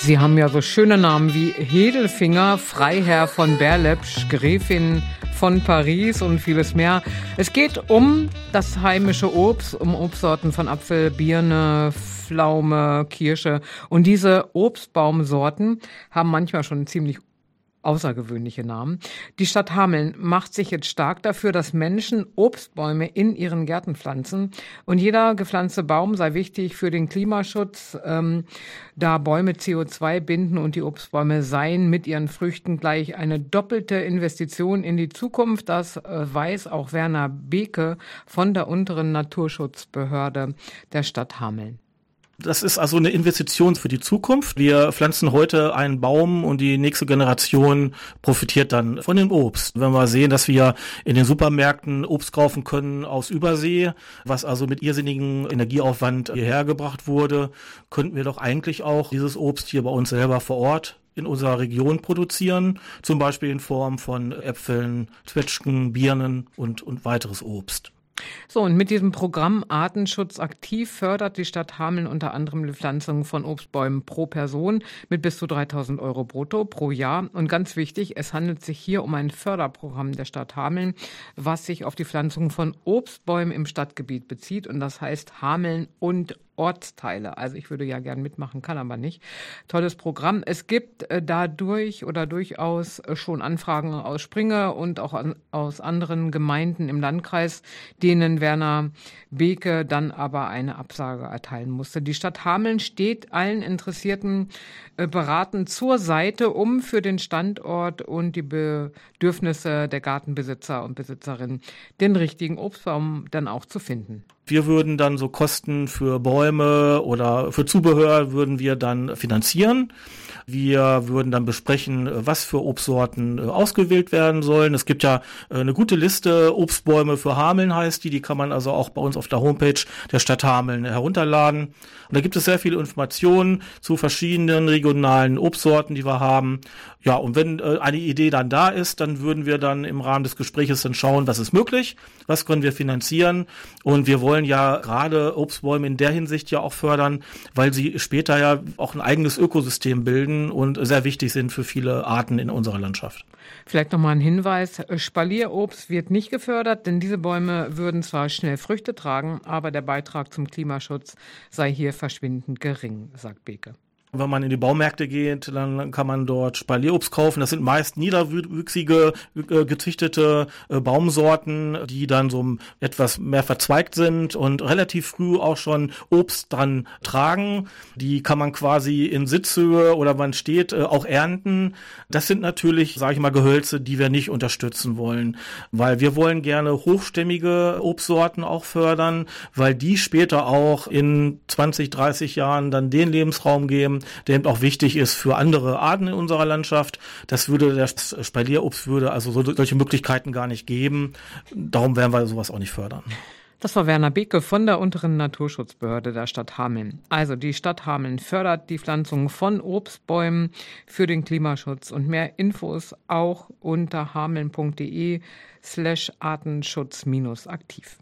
Sie haben ja so schöne Namen wie Hedelfinger, Freiherr von Berlepsch, Gräfin von Paris und vieles mehr. Es geht um das heimische Obst, um Obstsorten von Apfel, Birne, Pflaume, Kirsche. Und diese Obstbaumsorten haben manchmal schon ziemlich außergewöhnliche Namen. Die Stadt Hameln macht sich jetzt stark dafür, dass Menschen Obstbäume in ihren Gärten pflanzen. Und jeder gepflanzte Baum sei wichtig für den Klimaschutz, da Bäume CO2 binden und die Obstbäume seien mit ihren Früchten gleich eine doppelte Investition in die Zukunft. Das weiß auch Werner Beke von der unteren Naturschutzbehörde der Stadt Hameln. Das ist also eine Investition für die Zukunft. Wir pflanzen heute einen Baum und die nächste Generation profitiert dann von dem Obst. Wenn wir sehen, dass wir in den Supermärkten Obst kaufen können aus Übersee, was also mit irrsinnigem Energieaufwand hierher gebracht wurde, könnten wir doch eigentlich auch dieses Obst hier bei uns selber vor Ort in unserer Region produzieren, zum Beispiel in Form von Äpfeln, Zwetschgen, Birnen und weiteres Obst. So, und mit diesem Programm Artenschutz aktiv fördert die Stadt Hameln unter anderem die Pflanzung von Obstbäumen pro Person mit bis zu 3.000 € brutto pro Jahr. Und ganz wichtig, es handelt sich hier um ein Förderprogramm der Stadt Hameln, was sich auf die Pflanzung von Obstbäumen im Stadtgebiet bezieht. Und das heißt Hameln und Ortsteile. Also ich würde ja gern mitmachen, kann aber nicht. Tolles Programm. Es gibt dadurch oder durchaus schon Anfragen aus Springe und auch aus anderen Gemeinden im Landkreis, denen Werner Beke dann aber eine Absage erteilen musste. Die Stadt Hameln steht allen Interessierten beratend zur Seite, um für den Standort und die Bedürfnisse der Gartenbesitzer und Besitzerinnen den richtigen Obstbaum dann auch zu finden. Wir würden dann so Kosten für Bäume oder für Zubehör würden wir dann finanzieren. Wir würden dann besprechen, was für Obstsorten ausgewählt werden sollen. Es gibt ja eine gute Liste, Obstbäume für Hameln heißt die kann man also auch bei uns auf der Homepage der Stadt Hameln herunterladen. Und da gibt es sehr viele Informationen zu verschiedenen regionalen Obstsorten, die wir haben. Ja, und wenn eine Idee dann da ist, dann würden wir dann im Rahmen des Gespräches dann schauen, was ist möglich, was können wir finanzieren. Und wir wollen ja gerade Obstbäume in der Hinsicht ja auch fördern, weil sie später ja auch ein eigenes Ökosystem bilden und sehr wichtig sind für viele Arten in unserer Landschaft. Vielleicht nochmal ein Hinweis, Spalierobst wird nicht gefördert, denn diese Bäume würden zwar schnell Früchte tragen, aber der Beitrag zum Klimaschutz sei hier verschwindend gering, sagt Beke. Wenn man in die Baumärkte geht, dann kann man dort Spalierobst kaufen. Das sind meist niederwüchsige, gezüchtete Baumsorten, die dann so etwas mehr verzweigt sind und relativ früh auch schon Obst dran tragen. Die kann man quasi in Sitzhöhe oder man steht auch ernten. Das sind natürlich, sage ich mal, Gehölze, die wir nicht unterstützen wollen, weil wir wollen gerne hochstämmige Obstsorten auch fördern, weil die später auch in 20, 30 Jahren dann den Lebensraum geben, der eben auch wichtig ist für andere Arten in unserer Landschaft. Das Spalierobst würde also solche Möglichkeiten gar nicht geben. Darum werden wir sowas auch nicht fördern. Das war Werner Beke von der unteren Naturschutzbehörde der Stadt Hameln. Also die Stadt Hameln fördert die Pflanzung von Obstbäumen für den Klimaschutz und mehr Infos auch unter hameln.de/artenschutz-aktiv.